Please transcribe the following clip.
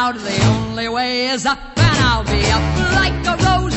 out. The only way is up, and I'll be up like a rose